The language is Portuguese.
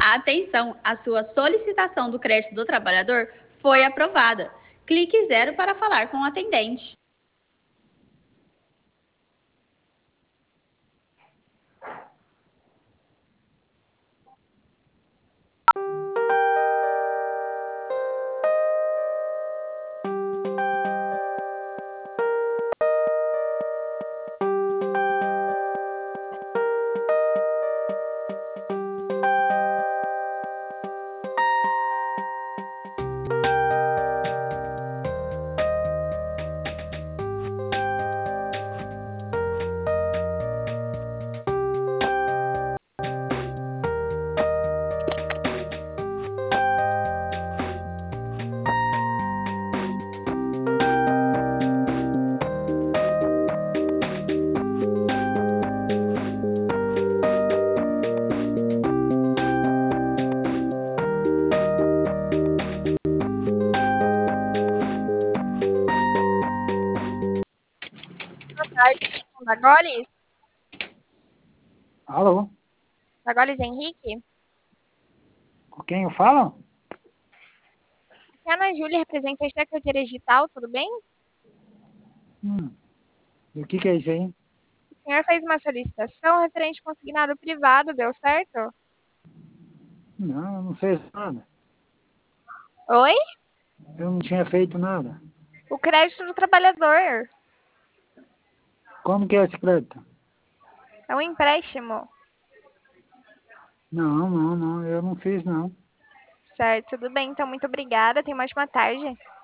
Atenção, a sua solicitação do crédito do trabalhador foi aprovada. Clique 0 para falar com o atendente. Boa tarde, Dagolis. Alô? Dagolis Henrique. Com quem eu falo? Aqui é a Ana Júlia, representante da carteira digital, tudo bem? E o que é isso aí? O senhor fez uma solicitação referente ao consignado privado, deu certo? Não, eu não fiz nada. Oi? Eu não tinha feito nada. O crédito do trabalhador. Como que é esse crédito? É um empréstimo. Não, eu não fiz não. Certo, tudo bem. Então, muito obrigada. Tenha uma ótima tarde.